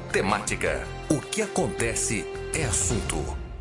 Temática. O que acontece é assunto.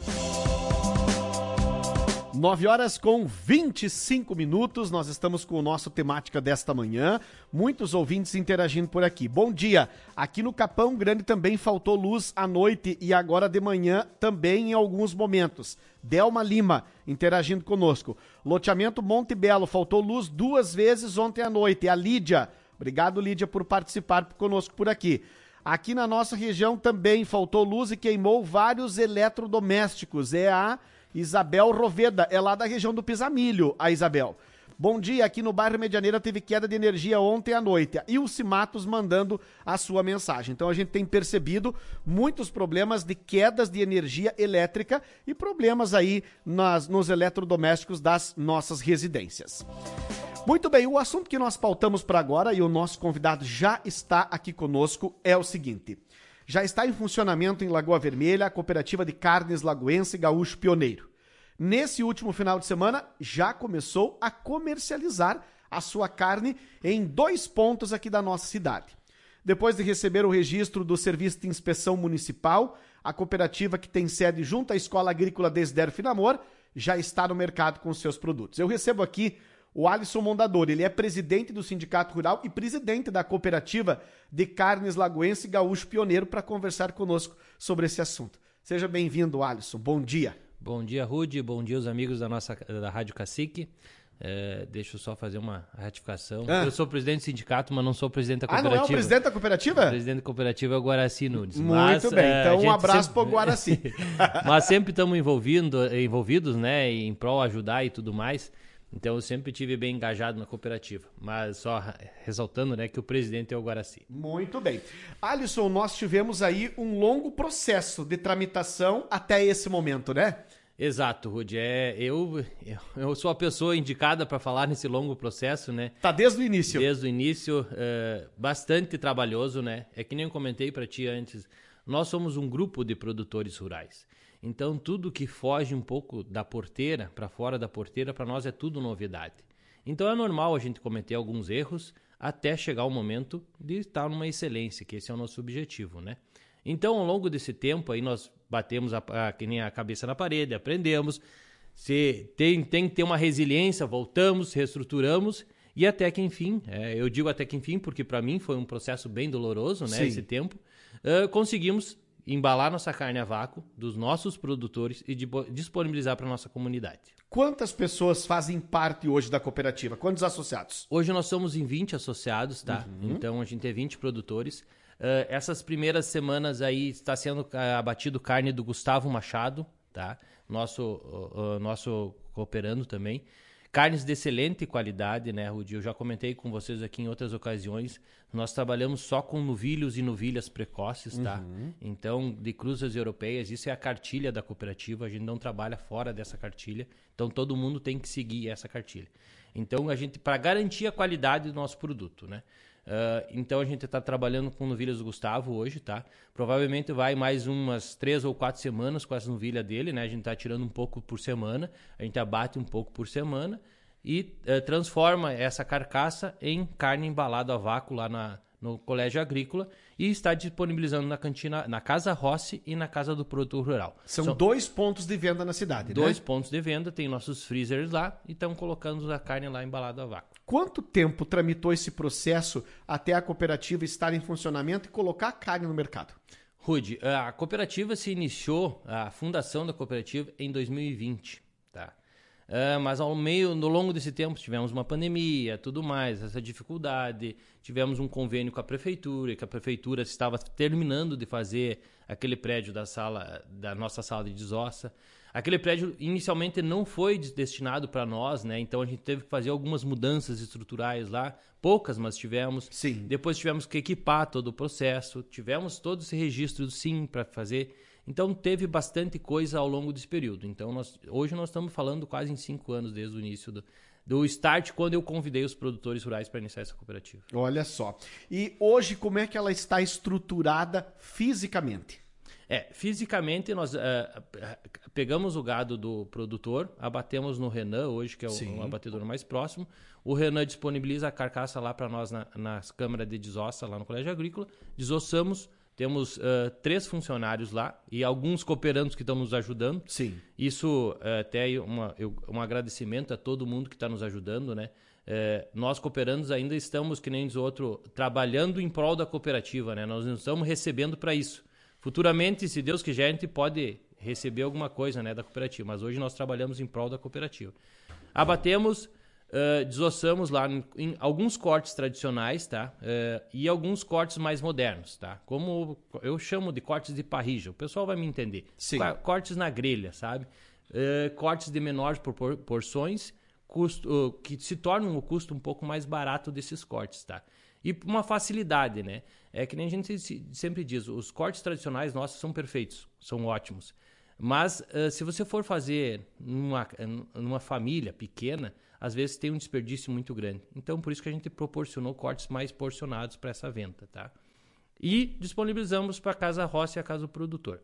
9h25, nós estamos com o nosso Temática desta manhã, muitos ouvintes interagindo por aqui. Bom dia, aqui no Capão Grande também faltou luz à noite e agora de manhã também em alguns momentos. Delma Lima interagindo conosco. Loteamento Monte Belo, faltou luz 2 vezes ontem à noite. A Lídia, obrigado Lídia por participar conosco por aqui. Aqui na nossa região também faltou luz e queimou vários eletrodomésticos, é a Isabel Roveda, é lá da região do Pisamilho, a Isabel. Bom dia, aqui no bairro Medianeira teve queda de energia ontem à noite. E o Cimatos mandando a sua mensagem. Então a gente tem percebido muitos problemas de quedas de energia elétrica e problemas aí nos eletrodomésticos das nossas residências. Muito bem, o assunto que nós pautamos para agora, e o nosso convidado já está aqui conosco, é o seguinte. Já está em funcionamento em Lagoa Vermelha a cooperativa de carnes lagoense Gaúcho Pioneiro. Nesse último final de semana, já começou a comercializar a sua carne em 2 pontos aqui da nossa cidade. Depois de receber o registro do Serviço de Inspeção Municipal, a cooperativa que tem sede junto à Escola Agrícola Desiderio Finamor já está no mercado com seus produtos. Eu recebo aqui o Alisson Mondadori, ele é presidente do Sindicato Rural e presidente da Cooperativa de Carnes Lagoense Gaúcho Pioneiro para conversar conosco sobre esse assunto. Seja bem-vindo, Alisson. Bom dia. Bom dia, Rude. Bom dia, os amigos da Rádio Cacique. Deixa eu só fazer uma ratificação. Eu sou presidente do sindicato, mas não sou presidente da cooperativa. Ah, não é o presidente da cooperativa? O presidente da cooperativa é o Guaraci Nunes. Muito bem, então um abraço para o Guaraci. Mas sempre estamos envolvidos, né, em prol ajudar e tudo mais. Então eu sempre estive bem engajado na cooperativa, mas só ressaltando, né, que o presidente é o Guaraci. Muito bem. Alisson, nós tivemos aí um longo processo de tramitação até esse momento, né? Exato, Rudy. Eu sou a pessoa indicada para falar nesse longo processo, né? Tá desde o início. Desde o início, bastante trabalhoso, né? É que nem eu comentei para ti antes, nós somos um grupo de produtores rurais. Então, tudo que foge um pouco da porteira, para fora da porteira, para nós é tudo novidade. Então, é normal a gente cometer alguns erros até chegar o momento de estar numa excelência, que esse é o nosso objetivo, né? Então, ao longo desse tempo, aí nós batemos que nem a cabeça na parede, aprendemos, tem que ter uma resiliência, voltamos, reestruturamos e até que enfim, eu digo até que enfim, porque para mim foi um processo bem doloroso, né? Sim. Esse tempo, conseguimos embalar nossa carne a vácuo dos nossos produtores e disponibilizar para a nossa comunidade. Quantas pessoas fazem parte hoje da cooperativa? Quantos associados? Hoje nós somos em 20 associados, tá? Então a gente tem 20 produtores. Essas primeiras semanas aí está sendo abatido carne do Gustavo Machado, tá? Nosso cooperando também. Carnes de excelente qualidade, né, Rudy? Eu já comentei com vocês aqui em outras ocasiões. Nós trabalhamos só com novilhos e novilhas precoces, tá? Então, de cruzas europeias, isso é a cartilha da cooperativa. A gente não trabalha fora dessa cartilha. Então, todo mundo tem que seguir essa cartilha. Então, a gente, para garantir a qualidade do nosso produto, né? Então, a gente está trabalhando com novilhas do Gustavo hoje, tá? Provavelmente vai mais umas 3 ou 4 semanas com essa novilha dele, né? A gente está tirando um pouco por semana, a gente abate um pouco por semana e transforma essa carcaça em carne embalada a vácuo lá no Colégio Agrícola e está disponibilizando na cantina, na Casa Rossi e na Casa do Produtor Rural. São 2 pontos de venda na cidade, 2 pontos de venda, tem nossos freezers lá e estão colocando a carne lá embalada a vácuo. Quanto tempo tramitou esse processo até a cooperativa estar em funcionamento e colocar a carne no mercado? Rude, a cooperativa se iniciou, a fundação da cooperativa em 2020, tá? Mas no longo desse tempo tivemos uma pandemia, tudo mais, essa dificuldade, tivemos um convênio com a prefeitura, que a prefeitura estava terminando de fazer aquele prédio da nossa sala de desossa. Aquele prédio inicialmente não foi destinado para nós, né? Então a gente teve que fazer algumas mudanças estruturais lá, poucas, mas tivemos. Sim. Depois tivemos que equipar todo o processo, tivemos todo esse registro sim para fazer. Então teve bastante coisa ao longo desse período. Então hoje nós estamos falando quase em 5 anos desde o início do start, quando eu convidei os produtores rurais para iniciar essa cooperativa. Olha só. E hoje como é que ela está estruturada fisicamente? Fisicamente nós pegamos o gado do produtor, abatemos no Renan hoje, que é o abatedor mais próximo. O Renan disponibiliza a carcaça lá para nós nas câmaras de desossa lá no Colégio Agrícola. Desossamos, Temos 3 funcionários lá e alguns cooperandos que estão nos ajudando. Sim. Isso até um agradecimento a todo mundo que está nos ajudando, né? Nós cooperandos ainda estamos, que nem diz o outro, trabalhando em prol da cooperativa, né? Nós não estamos recebendo para isso. Futuramente, se Deus quiser, a gente pode receber alguma coisa, né, da cooperativa, mas hoje nós trabalhamos em prol da cooperativa. Abatemos, desossamos lá em alguns cortes tradicionais, tá? E alguns cortes mais modernos, tá? Como eu chamo de cortes de parrilla, o pessoal vai me entender. Sim. Cortes na grelha, sabe? Cortes de menores porções, que se tornam o custo um pouco mais barato desses cortes, tá? E uma facilidade, né? É que nem a gente sempre diz, os cortes tradicionais nossos são perfeitos, são ótimos. Mas se você for fazer numa família pequena, às vezes tem um desperdício muito grande. Então, por isso que a gente proporcionou cortes mais porcionados para essa venda, tá? E disponibilizamos para a Casa Roça e a Casa do Produtor.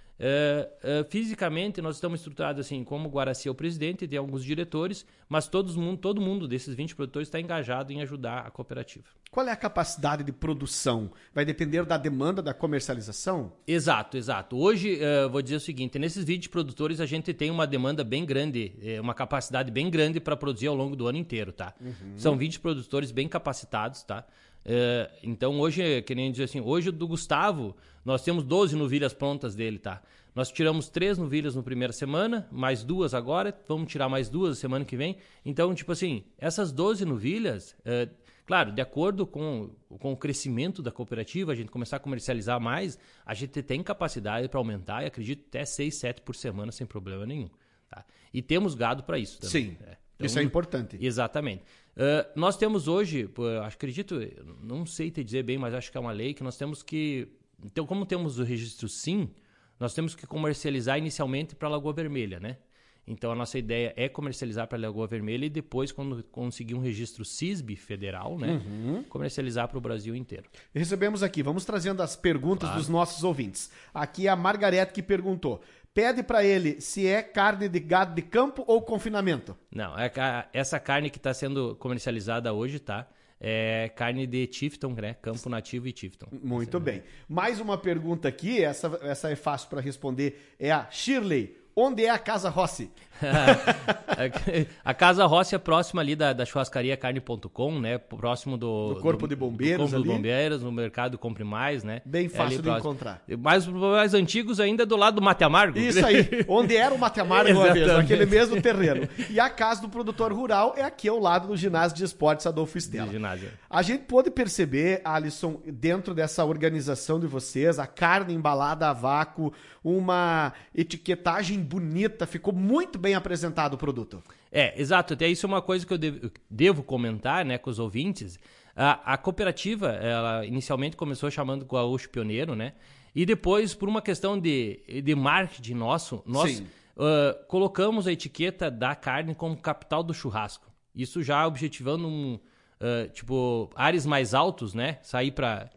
Fisicamente, nós estamos estruturados assim, como o Guaraci é o presidente, tem alguns diretores, mas todo mundo desses 20 produtores está engajado em ajudar a cooperativa. Qual é a capacidade de produção? Vai depender da demanda da comercialização? Exato. Hoje, vou dizer o seguinte, nesses 20 produtores a gente tem uma demanda bem grande, uma capacidade bem grande para produzir ao longo do ano inteiro, tá? Uhum. São 20 produtores bem capacitados, tá? Então hoje, que nem dizer assim, hoje do Gustavo, nós temos 12 novilhas prontas dele, tá? Nós tiramos 3 novilhas na primeira semana, mais 2 agora, vamos tirar mais 2 semana que vem. Então, tipo assim, essas 12 novilhas, claro, de acordo com o crescimento da cooperativa, a gente começar a comercializar mais, a gente tem capacidade para aumentar e acredito até 6, 7 por semana sem problema nenhum, tá? E temos gado para isso também. Sim, então, isso é importante. Exatamente. Nós temos hoje, acredito, não sei te dizer bem, mas acho que é uma lei que nós temos que... Então, como temos o registro SIM, nós temos que comercializar inicialmente para a Lagoa Vermelha, né? Então, a nossa ideia é comercializar para a Lagoa Vermelha e depois, quando conseguir um registro CISB federal, né? Comercializar para o Brasil inteiro. Recebemos aqui, vamos trazendo as perguntas dos nossos ouvintes. Aqui é a Margarete que perguntou. Pede para ele se é carne de gado de campo ou confinamento. Não, essa carne que está sendo comercializada hoje, tá? É carne de Tifton, né? Campo nativo e Tifton. Muito bem. Mais uma pergunta aqui, essa é fácil para responder, é a Shirley. Onde é a Casa Rossi? A Casa Rossi é próxima ali da churrascaria carne.com, né? Próximo do Corpo de Bombeiros. Do Corpo de Bombeiros, no mercado Compre Mais, né? Bem fácil de encontrar. Mais antigos ainda do lado do Mate Amargo. Isso aí, onde era o Mate Amargo uma vez, naquele mesmo terreno. E a Casa do Produtor Rural é aqui ao lado do Ginásio de Esportes Adolfo Stella. A gente pôde perceber, Alisson, dentro dessa organização de vocês, a carne embalada a vácuo, uma etiquetagem bonita, ficou muito bem apresentado o produto. Exato. Até isso é uma coisa que eu devo comentar, né, com os ouvintes. A cooperativa, ela inicialmente começou chamando Gaúcho Pioneiro, né? E depois, por uma questão de marketing nosso, nós colocamos a etiqueta da carne como capital do churrasco. Isso já objetivando áreas mais altos, né? Sair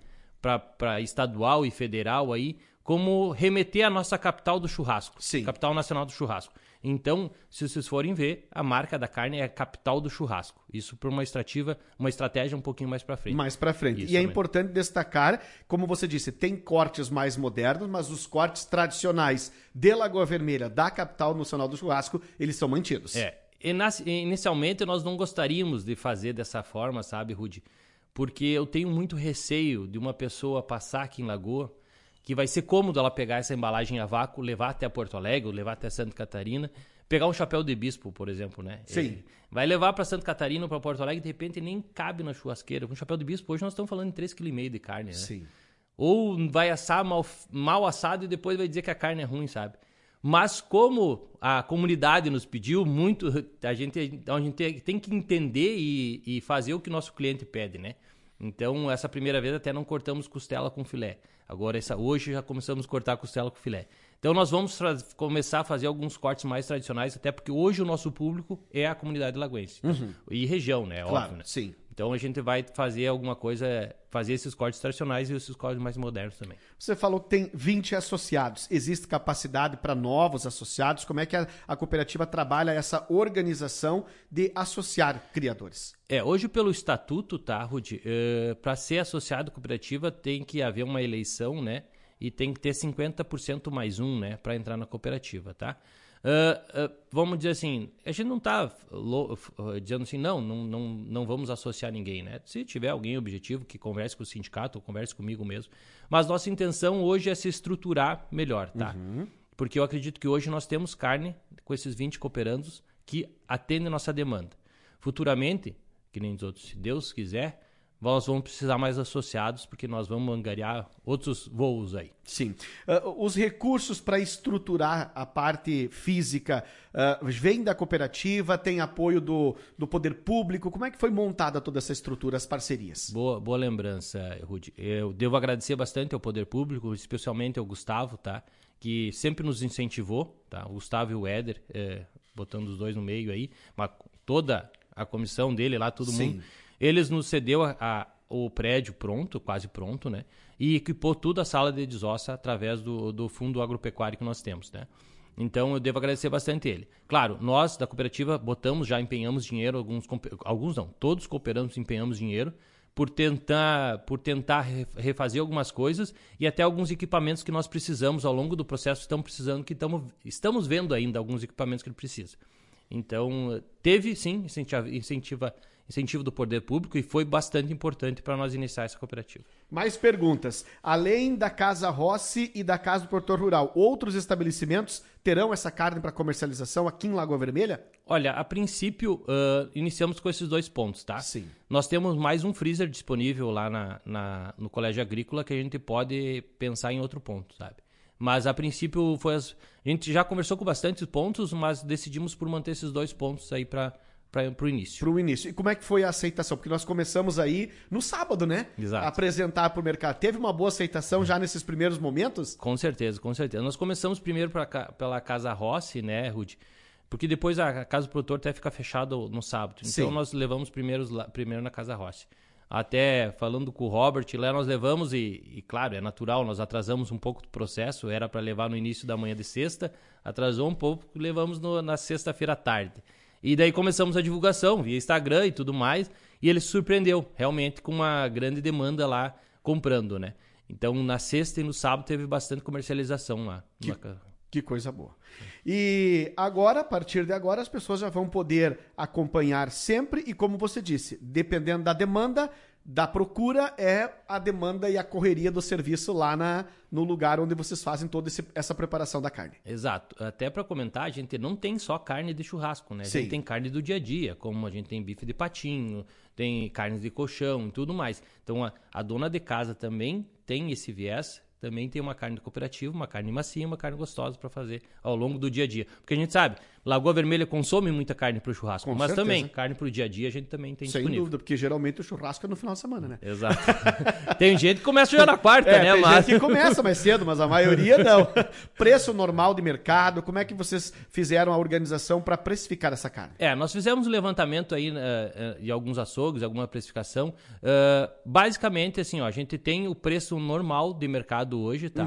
para estadual e federal aí, como remeter a nossa capital do churrasco. Sim. Capital nacional do churrasco. Então, se vocês forem ver, a marca da carne é a capital do churrasco. Isso por uma estratégia um pouquinho mais para frente. Mais para frente. Isso e é importante destacar, como você disse, tem cortes mais modernos, mas os cortes tradicionais de Lagoa Vermelha, da capital nacional do churrasco, eles são mantidos. Inicialmente, nós não gostaríamos de fazer dessa forma, sabe, Rudy? Porque eu tenho muito receio de uma pessoa passar aqui em Lagoa, que vai ser cômodo ela pegar essa embalagem a vácuo, levar até Porto Alegre, levar até Santa Catarina, pegar um chapéu de bispo, por exemplo, né? Sim. Vai levar para Santa Catarina ou para Porto Alegre, de repente nem cabe na churrasqueira. Com um chapéu de bispo, hoje nós estamos falando em 3,5 kg de carne, né? Sim. Ou vai assar mal assado e depois vai dizer que a carne é ruim, sabe? Mas como a comunidade nos pediu muito, a gente tem que entender e fazer o que o nosso cliente pede, né? Então, essa primeira vez até não cortamos costela com filé. Agora, hoje já começamos a cortar costela com filé. Então, nós vamos começar a fazer alguns cortes mais tradicionais, até porque hoje o nosso público é a comunidade lagoense. E região, né? Claro, óbvio, né? Sim. Então a gente vai fazer alguma coisa, fazer esses cortes tradicionais e esses cortes mais modernos também. Você falou que tem 20 associados. Existe capacidade para novos associados? Como é que a cooperativa trabalha essa organização de associar criadores? Hoje pelo estatuto, tá, Rudy? Para ser associado à cooperativa tem que haver uma eleição, né? E tem que ter 50% mais um, né? Para entrar na cooperativa, tá? Vamos dizer assim, a gente não está dizendo assim, não vamos associar ninguém, né? Se tiver alguém objetivo que converse com o sindicato ou converse comigo mesmo. Mas nossa intenção hoje é se estruturar melhor, tá? Porque eu acredito que hoje nós temos carne com esses 20 cooperandos que atendem a nossa demanda. Futuramente, que nem os outros, se Deus quiser, nós vamos precisar mais associados, porque nós vamos angariar outros voos aí. Sim. Os recursos para estruturar a parte física vêm da cooperativa, tem apoio do poder público? Como é que foi montada toda essa estrutura, as parcerias? Boa lembrança, Rudy. Eu devo agradecer bastante ao poder público, especialmente ao Gustavo, tá? Que sempre nos incentivou, tá? O Gustavo e o Éder, botando os dois no meio aí, mas toda a comissão dele lá, todo Sim. mundo... Eles nos cedeu o prédio pronto, quase pronto, né? E equipou tudo a sala de desossa através do fundo agropecuário que nós temos, né? Então eu devo agradecer bastante ele. Claro, nós da cooperativa empenhamos dinheiro, alguns não, todos cooperamos, empenhamos dinheiro por tentar refazer algumas coisas e até alguns equipamentos que nós precisamos ao longo do processo, estamos vendo ainda alguns equipamentos que ele precisa. Então, teve sim incentivo do poder público e foi bastante importante para nós iniciar essa cooperativa. Mais perguntas. Além da Casa Rossi e da Casa do Produtor Rural, outros estabelecimentos terão essa carne para comercialização aqui em Lagoa Vermelha? Olha, a princípio, iniciamos com esses 2 pontos, tá? Sim. Nós temos mais um freezer disponível lá no Colégio Agrícola que a gente pode pensar em outro ponto, sabe? Mas, a princípio, a gente já conversou com bastantes pontos, mas decidimos por manter esses 2 pontos aí para o início. Para o início. E como é que foi a aceitação? Porque nós começamos aí no sábado, né? Exato. A apresentar para o mercado. Teve uma boa aceitação já nesses primeiros momentos? Com certeza. Nós começamos primeiro pela Casa Rossi, né, Rudy? Porque depois a Casa do Produtor até fica fechada no sábado. Então, Sim. Nós levamos primeiro na Casa Rossi. Até falando com o Robert, lá nós levamos e claro, é natural, nós atrasamos um pouco do processo, era para levar no início da manhã de sexta, atrasou um pouco, levamos na sexta-feira à tarde. E daí começamos a divulgação via Instagram e tudo mais, e ele se surpreendeu, realmente, com uma grande demanda lá comprando, né? Então, na sexta e no sábado teve bastante comercialização lá. Que coisa boa. E agora, a partir de agora, as pessoas já vão poder acompanhar sempre e, como você disse, dependendo da demanda, da procura, é a demanda e a correria do serviço lá no lugar onde vocês fazem toda essa preparação da carne. Exato. Até para comentar, a gente não tem só carne de churrasco, né? A gente tem carne do dia a dia, como a gente tem bife de patinho, tem carne de colchão e tudo mais. Então, a dona de casa também tem esse viés, também tem uma carne cooperativa, uma carne macia, uma carne gostosa para fazer ao longo do dia a dia. Porque a gente sabe, Lagoa Vermelha consome muita carne para o churrasco, Com mas certeza. Também carne para o dia a dia a gente também tem disponível. Sem dúvida, porque geralmente o churrasco é no final de semana, né? Exato. Tem gente que começa já na quarta, né? Tem gente que começa mais cedo, mas a maioria não. Preço normal de mercado, como é que vocês fizeram a organização para precificar essa carne? Nós fizemos um levantamento aí de alguns açougues, alguma precificação. Basicamente, assim, a gente tem o preço normal de mercado hoje, tá?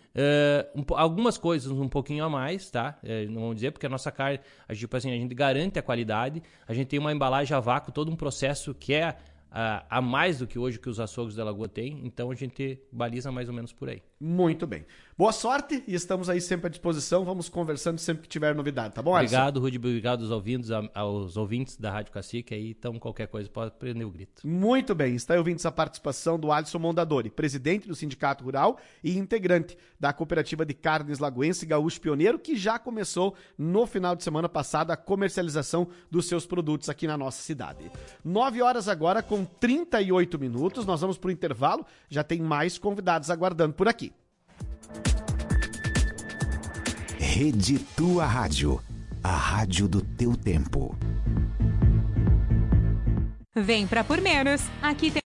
Algumas coisas um pouquinho a mais, tá? Não vamos dizer, porque a nossa carne, a gente garante a qualidade, a gente tem uma embalagem a vácuo, todo um processo que é a mais do que hoje que os açougues da Lagoa têm, então a gente baliza mais ou menos por aí. Muito bem. Boa sorte e estamos aí sempre à disposição, vamos conversando sempre que tiver novidade, tá bom, Alisson? Obrigado, Rudy, obrigado aos ouvintes da Rádio Cacique aí, então qualquer coisa pode prender o grito. Muito bem, está aí ouvindo essa participação do Alisson Mondadori, presidente do Sindicato Rural e integrante da Cooperativa de Carnes Lagoense Gaúcho Pioneiro, que já começou no final de semana passado a comercialização dos seus produtos aqui na nossa cidade. 9 horas agora com 38 minutos, nós vamos para o intervalo, já tem mais convidados aguardando por aqui. Rede Tua Rádio, a rádio do teu tempo. Vem pra Por Menos, aqui tem